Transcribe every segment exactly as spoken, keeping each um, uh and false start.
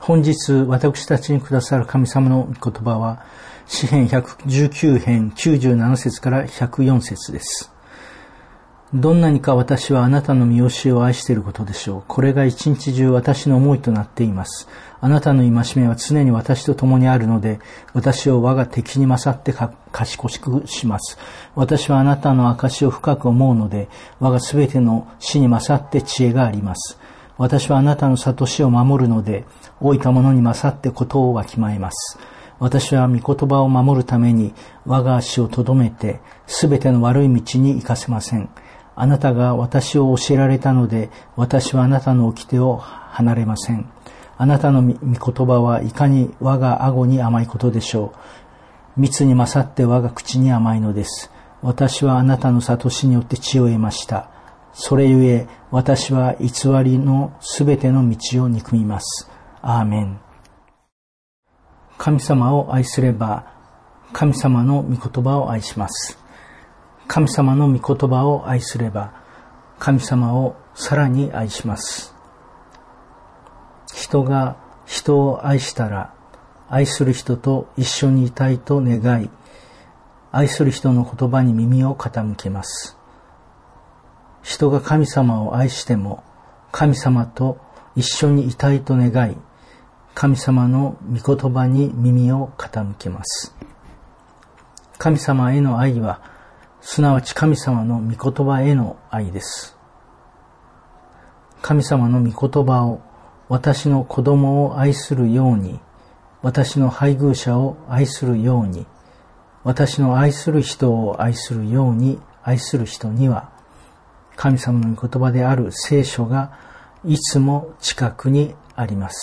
本日私たちにくださる神様の御言葉は詩編ひゃくじゅうきゅう編きゅうじゅうなな節からひゃくよん節です。どんなにか私はあなたの御教えを愛していることでしょう。これが一日中私の思いとなっています。あなたの戒めは常に私と共にあるので、私を我が敵に勝って賢くします。私はあなたの証を深く思うので、我がすべての死に勝って知恵があります。私はあなたの悟しを守るので、老いた者に勝ってことをわきまえます。私は御言葉を守るために我が足をとどめて、すべての悪い道に行かせません。あなたが私を教えられたので、私はあなたの掟を離れません。あなたの御言葉はいかに我が顎に甘いことでしょう。蜜に勝って我が口に甘いのです。私はあなたの悟しによって知恵を得ました。それゆえ、私は偽りのすべての道を憎みます。アーメン。神様を愛すれば、神様の御言葉を愛します。神様の御言葉を愛すれば、神様をさらに愛します。人が人を愛したら、愛する人と一緒にいたいと願い、愛する人の言葉に耳を傾けます。人が神様を愛しても、神様と一緒にいたいと願い、神様の御言葉に耳を傾けます。神様への愛は、すなわち神様の御言葉への愛です。神様の御言葉を私の子供を愛するように、私の配偶者を愛するように、私の愛する人を愛するように愛する人には、神様の御言葉である聖書がいつも近くにあります。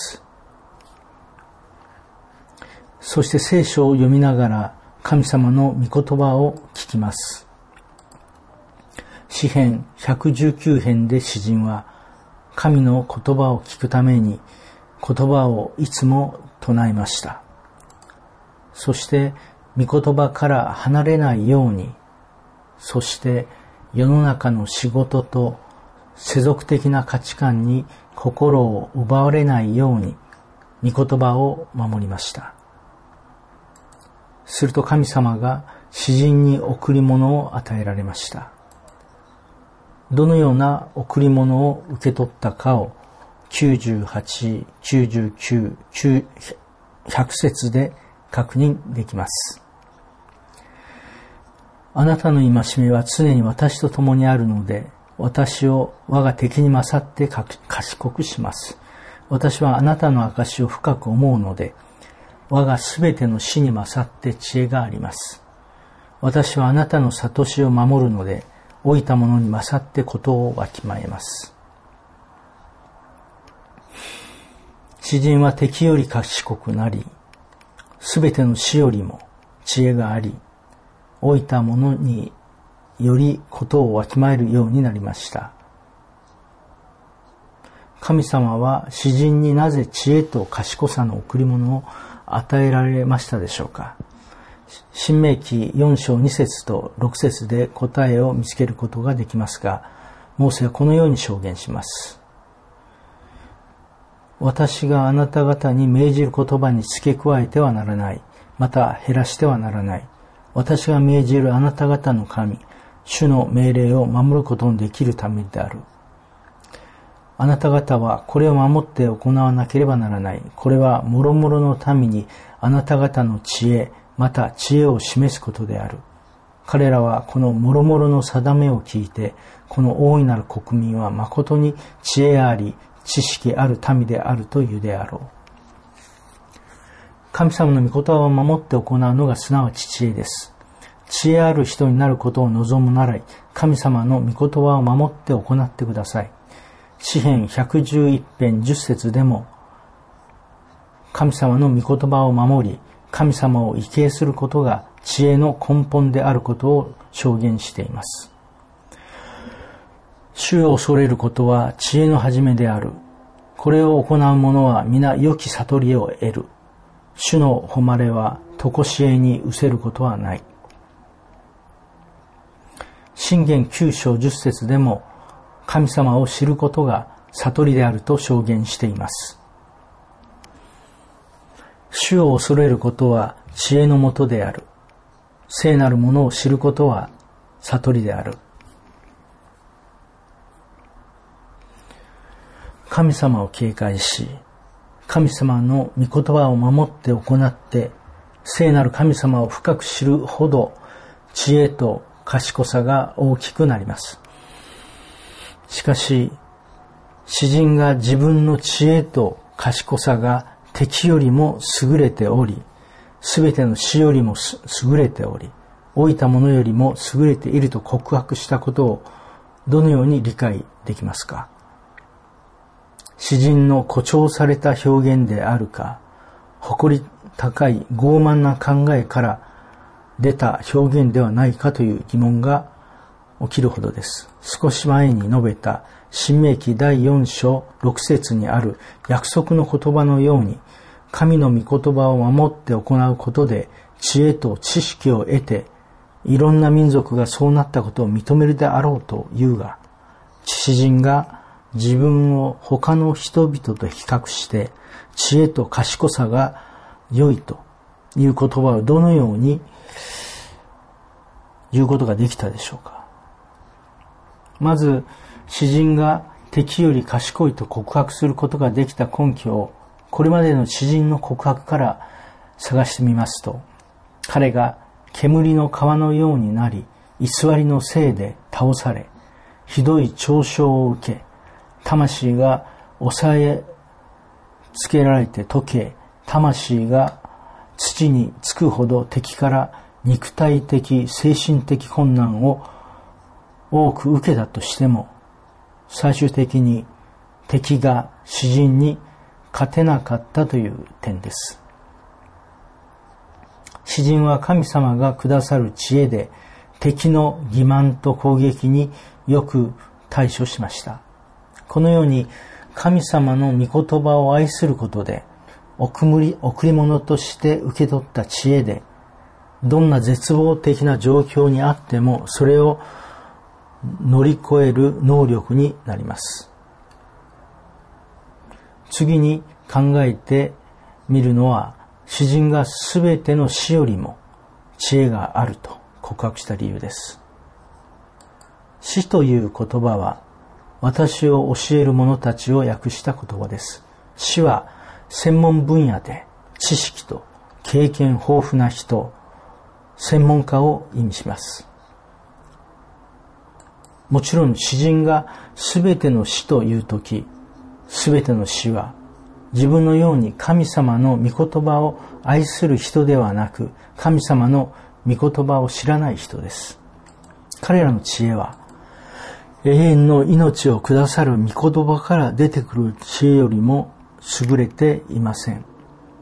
そして聖書を読みながら神様の御言葉を聞きます。詩編ひゃくじゅうきゅう編で詩人は神の言葉を聞くために言葉をいつも唱えました。そして御言葉から離れないように、そして世の中の仕事と世俗的な価値観に心を奪われないように御言葉を守りました。すると神様が詩人に贈り物を与えられました。どのような贈り物を受け取ったかをきゅうじゅうはち、きゅうじゅうきゅう、ひゃく節で確認できます。あなたの戒めは常に私と共にあるので、私を我が敵に勝って賢くします。私はあなたの証を深く思うので、我がすべての死に勝って知恵があります。私はあなたの悟しを守るので、老いた者に勝ってことをわきまえます。詩人は敵より賢くなり、すべての死よりも知恵があり、老いた者によりことをわきまえるようになりました。神様は詩人になぜ知恵と賢さの贈り物を与えられましたでしょうか。申命記よん章に節とろく節で答えを見つけることができますが、モーセはこのように証言します。私があなた方に命じる言葉に付け加えてはならない。また減らしてはならない。私が命じるあなた方の神、主の命令を守ることのできるためである。あなた方はこれを守って行わなければならない。これは諸々の民にあなた方の知恵、また知恵を示すことである。彼らはこの諸々の定めを聞いて、この大いなる国民は誠に知恵あり、知識ある民であるというであろう。神様の御言葉を守って行うのがすなわち知恵です。知恵ある人になることを望むなら、神様の御言葉を守って行ってください。詩編ひゃくじゅういち編じゅっ節でも、神様の御言葉を守り、神様を畏敬することが知恵の根本であることを証言しています。主を恐れることは知恵の始めである。これを行う者は皆良き悟りを得る。主の誉れは常しえに失せることはない。箴言きゅう章じゅっ節でも神様を知ることが悟りであると証言しています。 主を恐れることは知恵のもとである。聖なるものを知ることは悟りである。神様を警戒し、神様の御言葉を守って行って、聖なる神様を深く知るほど、知恵と賢さが大きくなります。しかし、詩人が自分の知恵と賢さが敵よりも優れており、すべての死よりも優れており、老いた者よりも優れていると告白したことをどのように理解できますか？詩人の誇張された表現であるか、誇り高い傲慢な考えから出た表現ではないかという疑問が起きるほどです。少し前に述べた申命記だいよん章ろく節にある約束の言葉のように、神の御言葉を守って行うことで知恵と知識を得て、いろんな民族がそうなったことを認めるであろうというが、詩人が自分を他の人々と比較して知恵と賢さが良いという言葉をどのように言うことができたでしょうか。まず、詩人が敵より賢いと告白することができた根拠をこれまでの詩人の告白から探してみますと、彼が煙の川のようになり、偽りのせいで倒され、ひどい嘲笑を受け、魂が押さえつけられて溶け、魂が土につくほど敵から肉体的、精神的困難を多く受けたとしても、最終的に敵が詩人に勝てなかったという点です。詩人は神様がくださる知恵で敵の欺瞞と攻撃によく対処しました。このように神様の御言葉を愛することで贈り物として受け取った知恵で、どんな絶望的な状況にあってもそれを乗り越える能力になります。次に考えてみるのは、詩人がすべての死よりも知恵があると告白した理由です。死という言葉は、私を教える者たちを訳した言葉です。死は専門分野で知識と経験豊富な人、専門家を意味します。もちろん詩人がすべての死というとき、すべての死は自分のように神様の御言葉を愛する人ではなく、神様の御言葉を知らない人です。彼らの知恵は永遠の命をくださる御言葉から出てくる知恵よりも優れていません。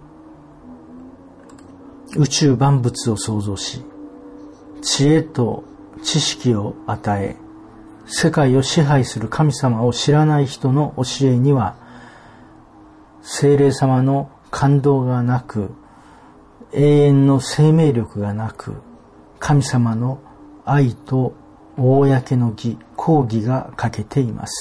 宇宙万物を創造し、知恵と知識を与え、世界を支配する神様を知らない人の教えには、聖霊様の感動がなく、永遠の生命力がなく、神様の愛と公の義、公義が欠けています。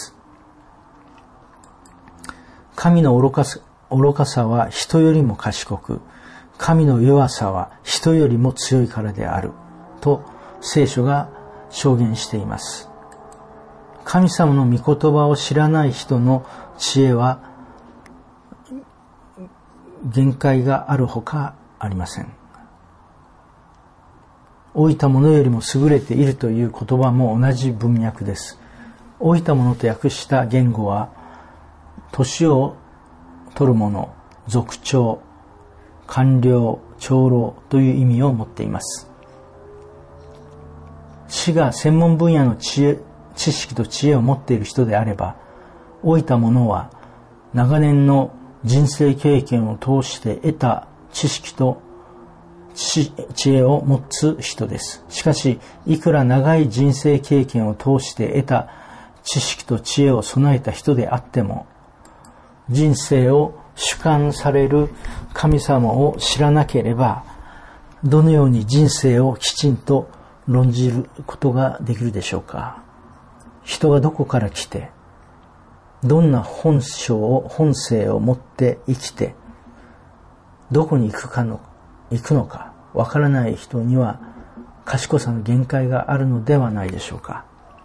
神の愚かさ、愚かさは人よりも賢く、神の弱さは人よりも強いからであると聖書が証言しています。神様の御言葉を知らない人の知恵は限界があるほかありません。老いた者よりも優れているという言葉も同じ文脈です。老いた者と訳した言語は、年を取る者、族長、官僚、長老という意味を持っています。死が専門分野の知恵、知識と知恵を持っている人であれば、老いた者は長年の人生経験を通して得た知識と知恵を持つ人です。しかし、いくら長い人生経験を通して得た知識と知恵を備えた人であっても、人生を主観される神様を知らなければ、どのように人生をきちんと論じることができるでしょうか。人がどこから来て、どんな本性を、本性を持って生きて、 どこに行くかの、行くのかわからない人には賢さの限界があるのではないでしょうか。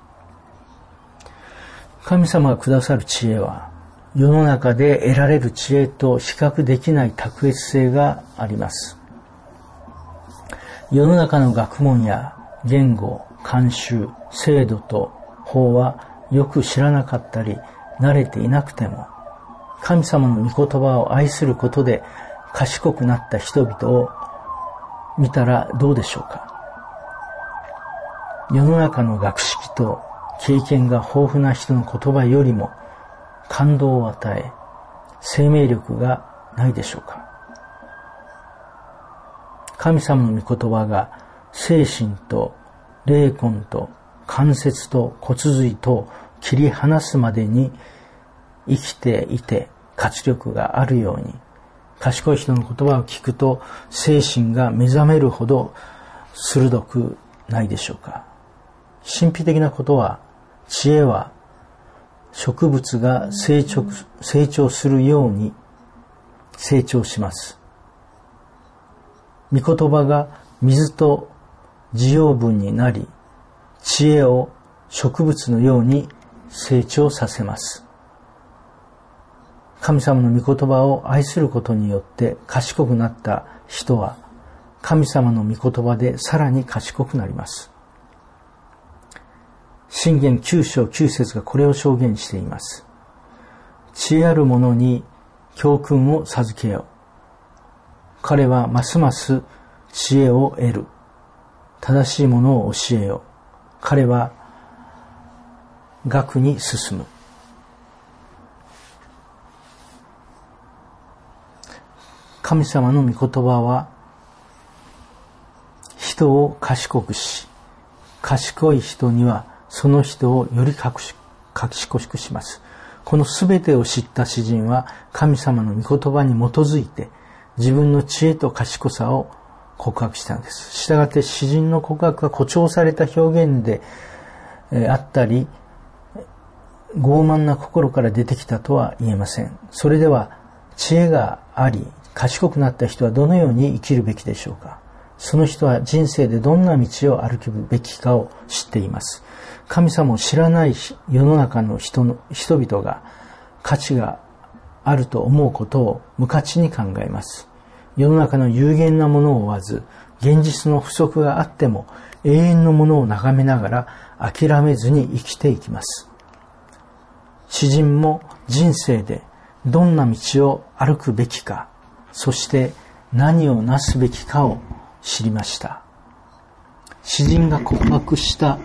神様がくださる知恵は、世の中で得られる知恵と比較できない卓越性があります。世の中の学問や言語、慣習、制度と法はよく知らなかったり、慣れていなくても、神様の御言葉を愛することで賢くなった人々を見たらどうでしょうか。世の中の学識と経験が豊富な人の言葉よりも感動を与え、生命力がないでしょうか。神様の御言葉が精神と霊魂と関節と骨髄と切り離すまでに生きていて活力があるように、賢い人の言葉を聞くと精神が目覚めるほど鋭くないでしょうか。神秘的なことは、知恵は植物が成長、成長するように成長します。御言葉が水と滋養分になり、知恵を植物のように成長させます。神様の御言葉を愛することによって賢くなった人は、神様の御言葉でさらに賢くなります。箴言きゅう章きゅう節がこれを証言しています。知恵ある者に教訓を授けよ。彼はますます知恵を得る。正しいものを教えよ。彼は学に進む。神様の御言葉は人を賢くし、賢い人にはその人をより賢くします。このすべてを知った詩人は神様の御言葉に基づいて自分の知恵と賢さを告白したのです。したがって詩人の告白は誇張された表現であったり、傲慢な心から出てきたとは言えません。それでは知恵があり、賢くなった人はどのように生きるべきでしょうか。その人は人生でどんな道を歩くべきかを知っています。神様を知らない世の中の人の人々が価値があると思うことを無価値に考えます。世の中の有限なものを追わず、現実の不足があっても永遠のものを眺めながら諦めずに生きていきます。詩人も人生でどんな道を歩くべきか、そして何をなすべきかを知りました。詩人が告白した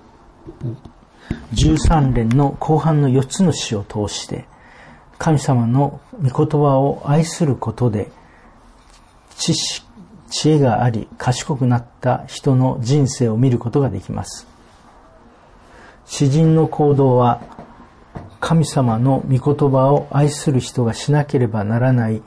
じゅうさん連の後半のよっつの詩を通して、神様の御言葉を愛することで知識、知恵があり賢くなった人の人生を見ることができます。詩人の行動は神様の御言葉を愛する人がしなければならない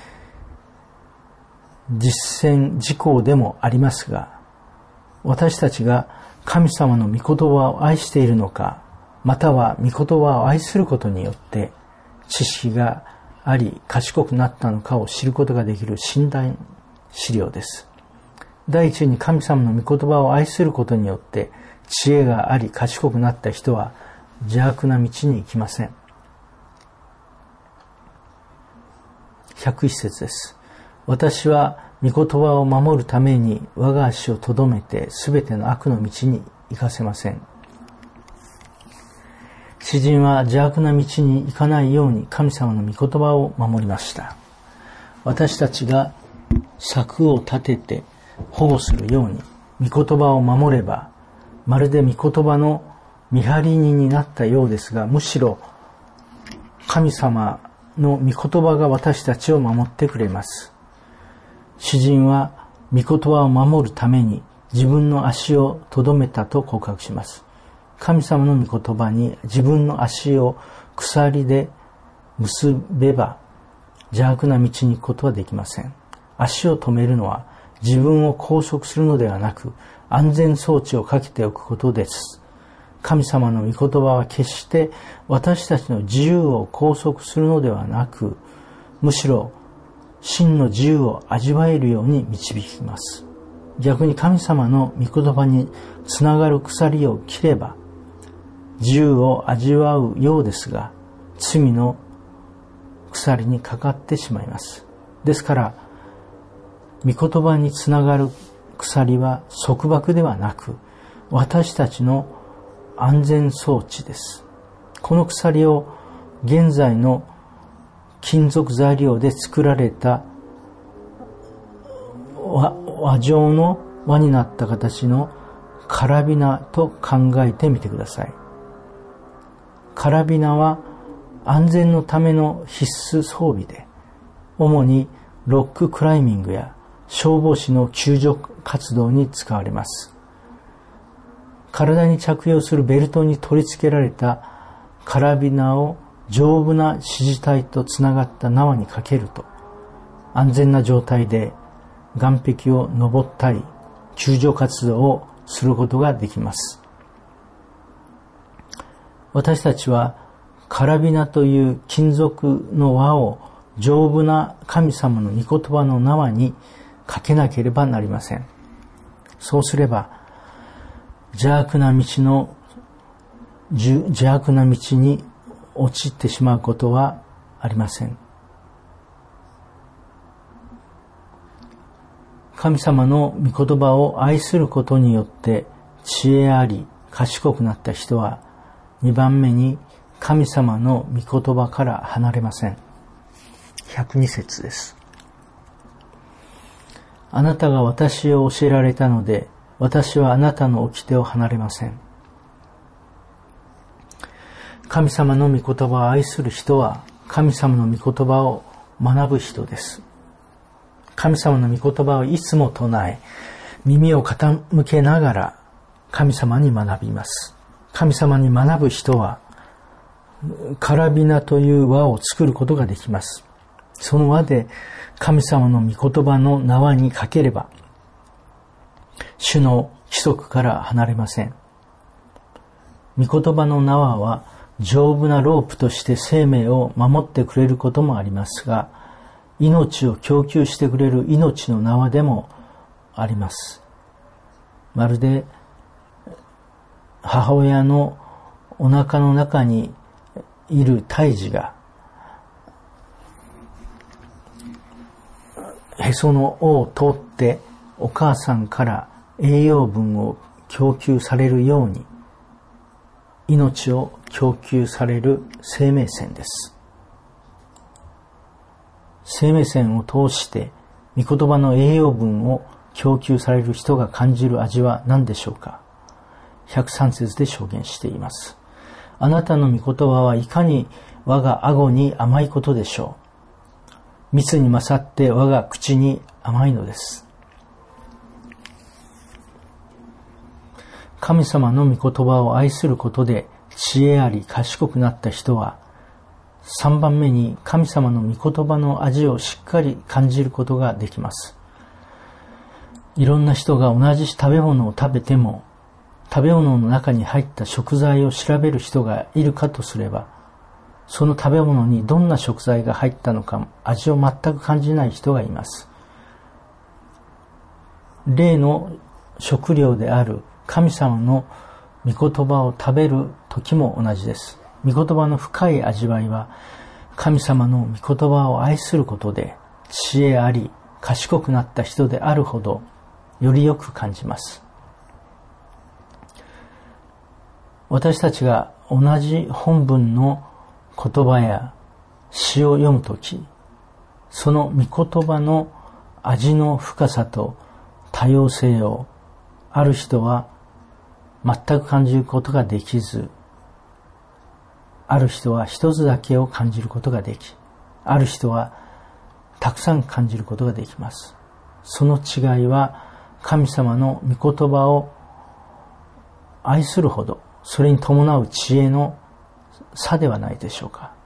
実践事項でもありますが、私たちが神様の御言葉を愛しているのか、または御言葉を愛することによって知識があり賢くなったのかを知ることができる診断資料です。第一に神様の御言葉を愛することによって知恵があり賢くなった人は邪悪な道に行きません。ひゃくいち節です。私は御言葉を守るために我が足をとどめてすべての悪の道に行かせません。詩人は邪悪な道に行かないように神様の御言葉を守りました。私たちが策を立てて保護するように御言葉を守れば、まるで御言葉の見張り人になったようですが、むしろ神様の御言葉が私たちを守ってくれます。詩人は御言葉を守るために自分の足をとどめたと告白します。神様の御言葉に自分の足を鎖で結べば邪悪な道に行くことはできません。足を止めるのは自分を拘束するのではなく、安全装置をかけておくことです。神様の御言葉は決して私たちの自由を拘束するのではなく、むしろ真の自由を味わえるように導きます。逆に神様の御言葉につながる鎖を切れば、自由を味わうようですが、罪の鎖にかかってしまいます。ですから、御言葉につながる鎖は束縛ではなく、私たちの安全装置です。この鎖を現在の金属材料で作られた和、和状の輪になった形のカラビナと考えてみてください。カラビナは安全のための必須装備で、主にロッククライミングや消防士の救助活動に使われます。体に着用するベルトに取り付けられたカラビナを丈夫な支持体とつながった縄にかけると、安全な状態で岸壁を登ったり救助活動をすることができます。私たちはカラビナという金属の輪を丈夫な神様の御言葉の縄にかけなければなりません。そうすれば邪悪な道の邪悪な道に陥ってしまうことはありません。神様の御言葉を愛することによって知恵あり賢くなった人は、にばんめに神様の御言葉から離れません。ひゃくに節です。あなたが私を教えられたので、私はあなたの掟を離れません。神様の御言葉を愛する人は、神様の御言葉を学ぶ人です。神様の御言葉をいつも唱え、耳を傾けながら神様に学びます。神様に学ぶ人は、カラビナという輪を作ることができます。その輪で神様の御言葉の縄にかければ、主の規則から離れません。御言葉の縄は丈夫なロープとして生命を守ってくれることもありますが、命を供給してくれる命の縄でもあります。まるで母親のお腹の中にいる胎児がへその緒を通ってお母さんから栄養分を供給されるように、命を供給される生命線です。生命線を通して御言葉の栄養分を供給される人が感じる味は何でしょうか。ひゃくさん節で証言しています。あなたの御言葉はいかに我が顎に甘いことでしょう。蜜に勝って我が口に甘いのです。神様の御言葉を愛することで知恵あり賢くなった人は、さんばんめに神様の御言葉の味をしっかり感じることができます。いろんな人が同じ食べ物を食べても、食べ物の中に入った食材を調べる人がいるかとすれば、その食べ物にどんな食材が入ったのか味を全く感じない人がいます。例の食料である神様の御言葉を食べる時も同じです。御言葉の深い味わいは、神様の御言葉を愛することで知恵あり賢くなった人であるほどよりよく感じます。私たちが同じ本文の言葉や詩を読むとき、その御言葉の味の深さと多様性をある人は全く感じることができず、ある人は一つだけを感じることができ、ある人はたくさん感じることができます。その違いは神様の御言葉を愛するほど、それに伴う知恵の差ではないでしょうか。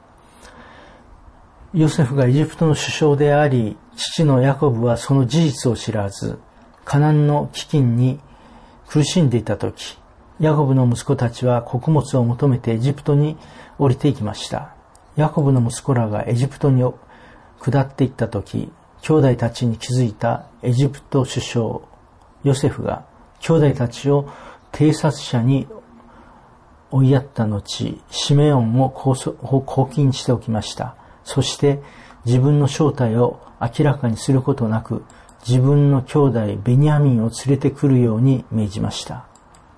ヨセフがエジプトの首相であり、父のヤコブはその事実を知らず、カナンの飢饉に苦しんでいたとき、ヤコブの息子たちは穀物を求めてエジプトに降りていきました。ヤコブの息子らがエジプトに下っていったとき、兄弟たちに気づいたエジプト首相ヨセフが兄弟たちを偵察者に追いやった後、シメオンを拘禁しておきました。そして自分の正体を明らかにすることなく、自分の兄弟ベニヤミンを連れてくるように命じました。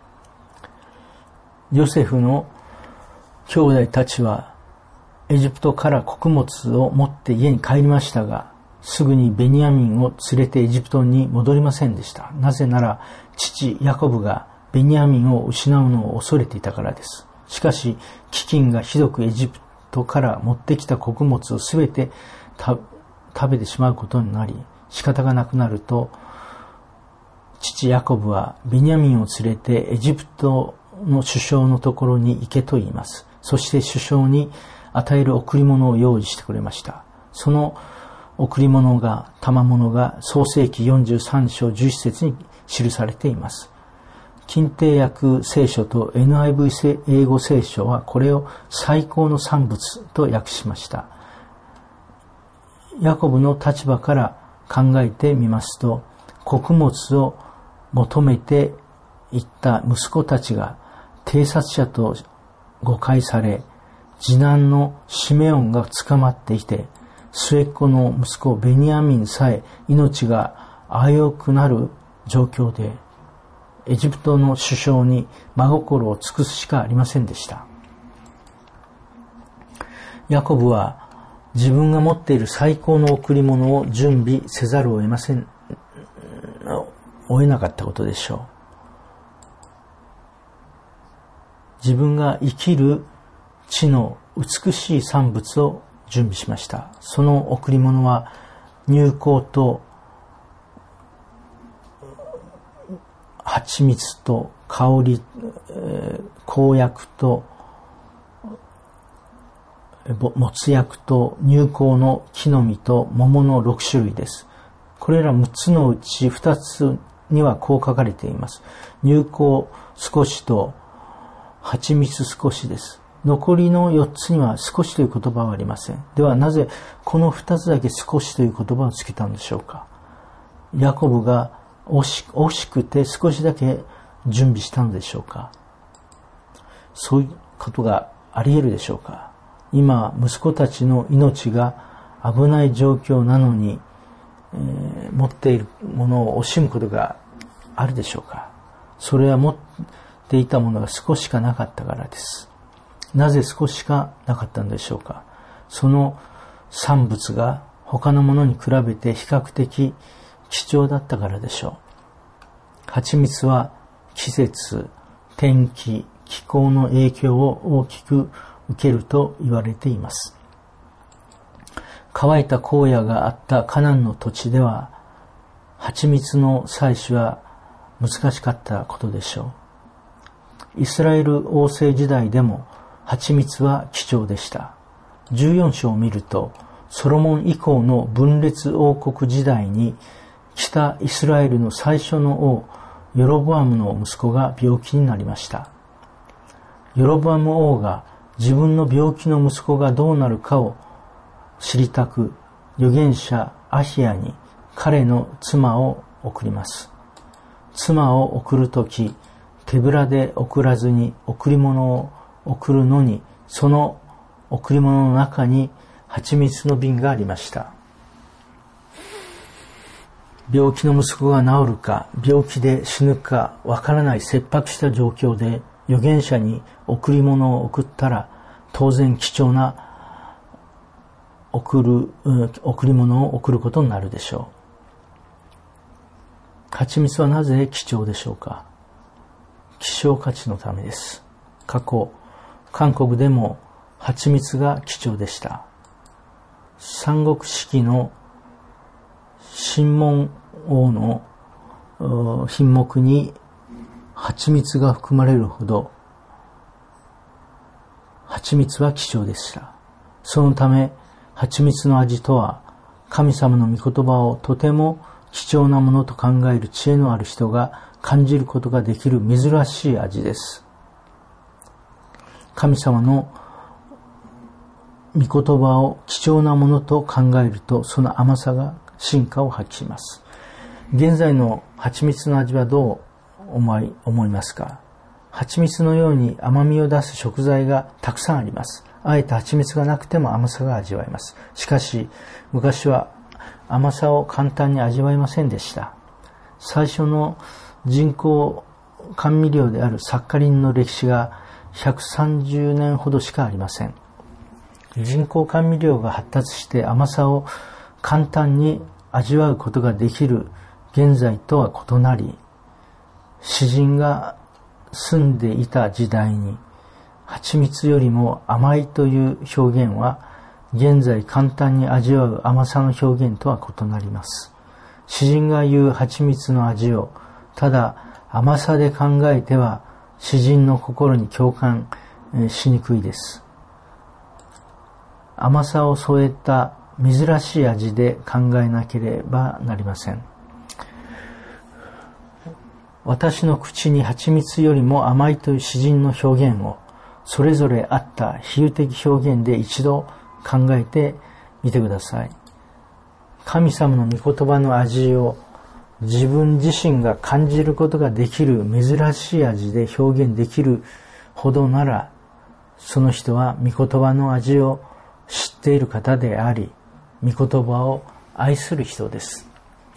ヨセフの兄弟たちはエジプトから穀物を持って家に帰りましたが、すぐにベニヤミンを連れてエジプトに戻りませんでした。なぜなら父ヤコブがベニヤミンを失うのを恐れていたからです。しかし飢饉がひどくエジプトから持ってきた穀物をすべて食べてしまうことになり、仕方がなくなると、父ヤコブはベニヤミンを連れてエジプトの首相のところに行けと言います。そして首相に与える贈り物を用意してくれました。その贈り物が、賜物が創世記よんじゅうさん章じゅういち節に記されています。近帝訳聖書と エヌアイブイ 英語聖書はこれを最高の産物と訳しました。ヤコブの立場から考えてみますと、穀物を求めていった息子たちが偵察者と誤解され、次男のシメオンが捕まっていて、末っ子の息子ベニヤミンさえ命が危うくなる状況で、エジプトの首相に真心を尽くすしかありませんでした。ヤコブは自分が持っている最高の贈り物を準備せざるを得ません、を得なかったことでしょう。自分が生きる地の美しい産物を準備しました。その贈り物は乳香と蜂蜜と香り、えー、香薬と没薬と乳香の木の実と桃のろく種類です。これらむっつのうちふたつにはこう書かれています。乳香少しと蜂蜜少しです。残りのよっつには少しという言葉はありません。ではなぜこのふたつだけ少しという言葉をつけたんでしょうか。ヤコブが惜し、惜しくて少しだけ準備したのでしょうか。そういうことがあり得るでしょうか。今息子たちの命が危ない状況なのに、えー、持っているものを惜しむことがあるでしょうか。それは持っていたものが少ししかなかったからです。なぜ少ししかなかったのでしょうか。その産物が他のものに比べて比較的貴重だったからでしょう。蜂蜜は季節、天気、気候の影響を大きく受けると言われています。乾いた荒野があったカナンの土地では、蜂蜜の採取は難しかったことでしょう。イスラエル王政時代でも蜂蜜は貴重でした。じゅうよん章を見ると、ソロモン以降の分裂王国時代に、北イスラエルの最初の王、ヨロボアムの息子が病気になりました。ヨロボアム王が自分の病気の息子がどうなるかを知りたく、預言者アヒヤに彼の妻を送ります。妻を送るとき、手ぶらで送らずに贈り物を送るのに、その贈り物の中に蜂蜜の瓶がありました。病気の息子が治るか、病気で死ぬかわからない切迫した状況で預言者に贈り物を送ったら、当然貴重な贈る、贈り物を贈ることになるでしょう。蜂蜜はなぜ貴重でしょうか。希少価値のためです。過去、韓国でも蜂蜜が貴重でした。三国志記の神門王の品目に蜂蜜が含まれるほど蜂蜜は貴重でした。そのため蜂蜜の味とは、神様の御言葉をとても貴重なものと考える知恵のある人が感じることができる珍しい味です。神様の御言葉を貴重なものと考えると、その甘さが進化を発揮します。現在の蜂蜜の味はどう思い、思いますか？蜂蜜のように甘みを出す食材がたくさんあります。あえて蜂蜜がなくても甘さが味わえます。しかし、昔は甘さを簡単に味わえませんでした。最初の人工甘味料であるサッカリンの歴史がひゃくさんじゅうねんほどしかありません。人工甘味料が発達して甘さを簡単に味わうことができる現在とは異なり、詩人が住んでいた時代に蜂蜜よりも甘いという表現は現在簡単に味わう甘さの表現とは異なります。詩人が言う蜂蜜の味をただ甘さで考えては詩人の心に共感しにくいです。甘さを添えた珍しい味で考えなければなりません。私の口に蜂蜜よりも甘いという詩人の表現をそれぞれあった比喩的表現で一度考えてみてください。神様の御言葉の味を自分自身が感じることができる珍しい味で表現できるほどなら、その人は御言葉の味を知っている方であり、御言葉を愛する人です。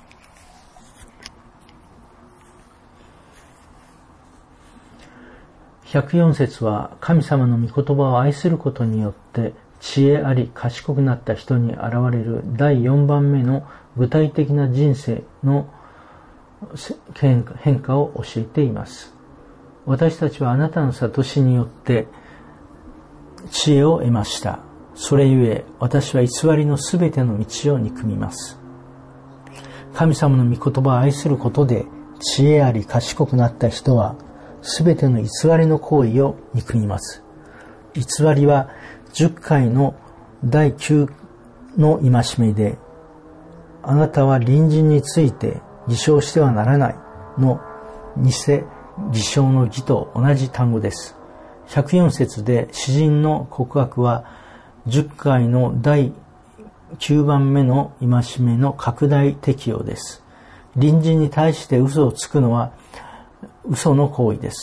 ひゃくよん節は神様の御言葉を愛することによって知恵あり賢くなった人に現れるだいよんばんめの具体的な人生の変化を教えています。私たちはあなたの悟しによって知恵を得ました。それゆえ私は偽りのすべての道を憎みます。神様の御言葉を愛することで知恵あり賢くなった人はすべての偽りの行為を憎みます。偽りはじゅっかいのだいきゅうの戒めで、あなたは隣人について偽証してはならないの偽偽証の義と同じ単語です。ひゃくよん節で詩人の告白はじゅっかいのだいきゅうばんめの戒めの拡大適用です。隣人に対して嘘をつくのは嘘の行為です。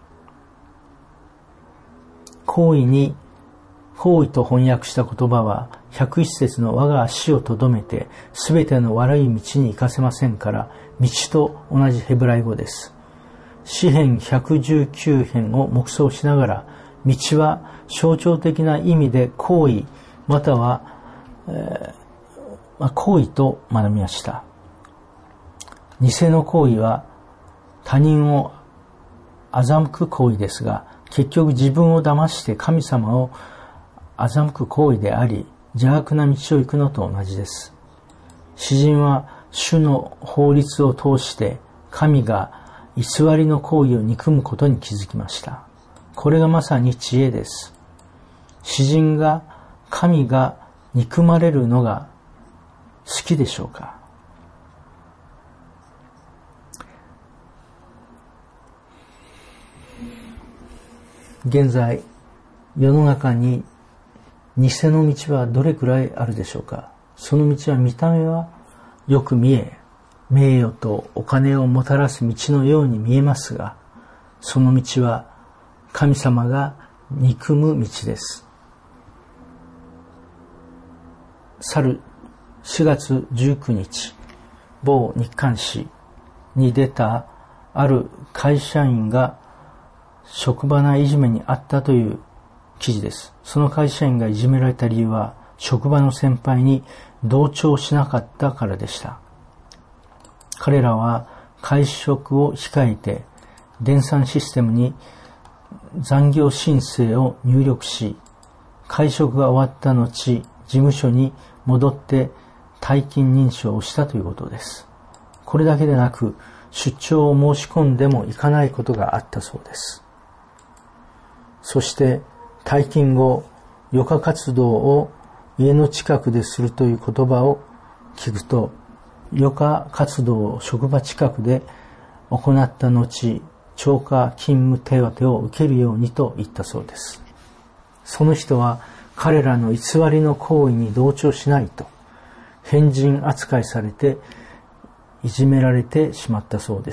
行為に行為と翻訳した言葉はひゃくいち節の我が足をとどめてすべての悪い道に行かせませんから道と同じヘブライ語です。詩編ひゃくじゅうきゅう編を黙想しながら道は象徴的な意味で行為または、えーまあ、行為と学びました。偽の行為は他人を欺く行為ですが、結局自分を騙して神様を欺く行為であり、邪悪な道を行くのと同じです。詩人は主の法律を通して神が偽りの行為を憎むことに気づきました。これがまさに知恵です。詩人が神が憎まれるのが好きでしょうか？現在、世の中に偽の道はどれくらいあるでしょうか？その道は見た目はよく見え、名誉とお金をもたらす道のように見えますが、その道は神様が憎む道です。去るしがつじゅうくにち、某日刊誌に出たある会社員が職場内いじめにあったという記事です。その会社員がいじめられた理由は、職場の先輩に同調しなかったからでした。彼らは会食を控えて、電算システムに残業申請を入力し、会食が終わった後、事務所に戻って退勤認証をしたということです。これだけでなく、出張を申し込んでも行かないことがあったそうです。そして退勤後、余暇活動を家の近くでするという言葉を聞くと、余暇活動を職場近くで行った後、超過勤務手当を受けるようにと言ったそうです。その人は彼らの偽りの行為に同調しないと変人扱いされていじめられてしまったそうです。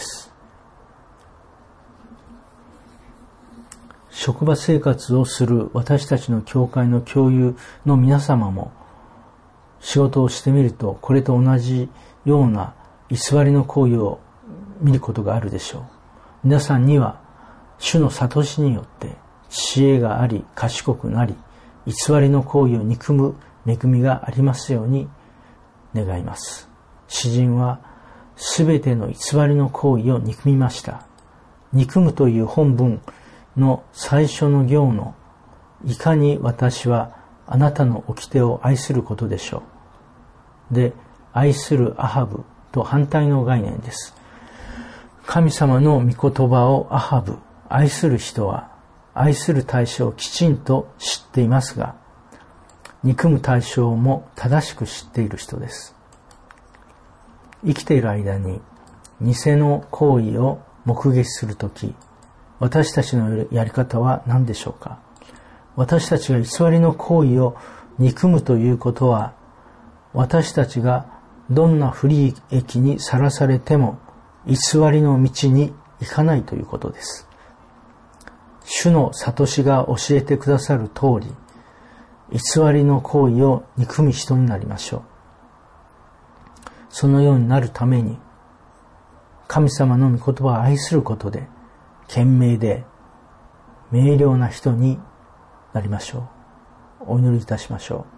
職場生活をする私たちの教会の教友の皆様も仕事をしてみるとこれと同じような偽りの行為を見ることがあるでしょう。皆さんには主の悟しによって知恵があり賢くなり偽りの行為を憎む恵みがありますように願います。詩人はすべての偽りの行為を憎みました。憎むという本文の最初の行のいかに私はあなたの掟を愛することでしょう。で、愛するアハブと反対の概念です。神様の御言葉をアハブ、愛する人は愛する対象をきちんと知っていますが、憎む対象も正しく知っている人です。生きている間に偽の行為を目撃するとき、私たちのやり方は何でしょうか。私たちが偽りの行為を憎むということは、私たちがどんな不利益にさらされても偽りの道に行かないということです。主の悟しが教えてくださる通り、偽りの行為を憎む人になりましょう。そのようになるために、神様の御言葉を愛することで、賢明で明瞭な人になりましょう。お祈りいたしましょ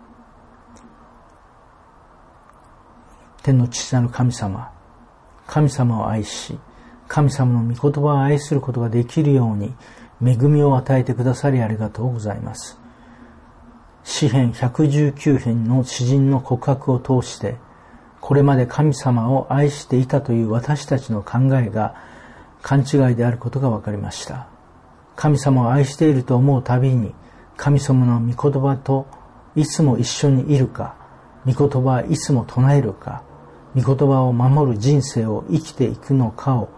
う。天の父なる神様、神様を愛し、神様の御言葉を愛することができるように、恵みを与えてくださりありがとうございます。詩編ひゃくじゅうきゅう編の詩人の告白を通して、これまで神様を愛していたという私たちの考えが勘違いであることが分かりました。神様を愛していると思うたびに、神様の御言葉といつも一緒にいるか、御言葉はいつも唱えるか、御言葉を守る人生を生きていくのかを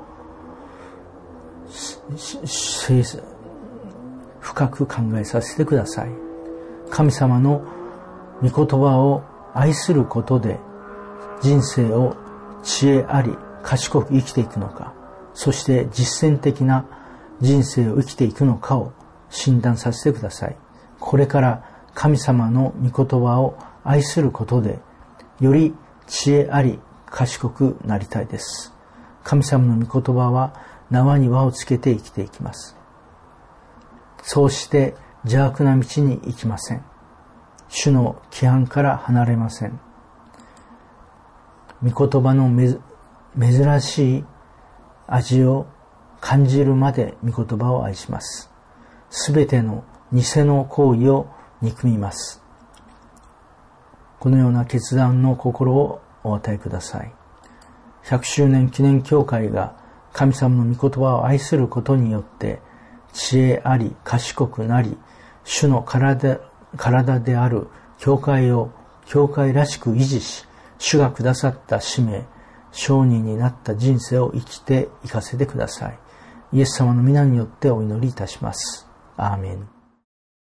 深く考えさせてください。神様の御言葉を愛することで人生を知恵あり賢く生きていくのか、そして実践的な人生を生きていくのかを診断させてください。これから神様の御言葉を愛することでより知恵あり賢くなりたいです。神様の御言葉は縄に輪をつけて生きていきます。そうして邪悪な道に行きません。主の規範から離れません。御言葉のめ珍しい味を感じるまで御言葉を愛します。すべての偽の行為を憎みます。このような決断の心をお与えください。ひゃくしゅうねん記念教会が神様の御言葉を愛することによって知恵あり賢くなり、主の体、体である教会を教会らしく維持し、主がくださった使命、証人になった人生を生きていかせてください。イエス様の皆によってお祈りいたします。アーメン。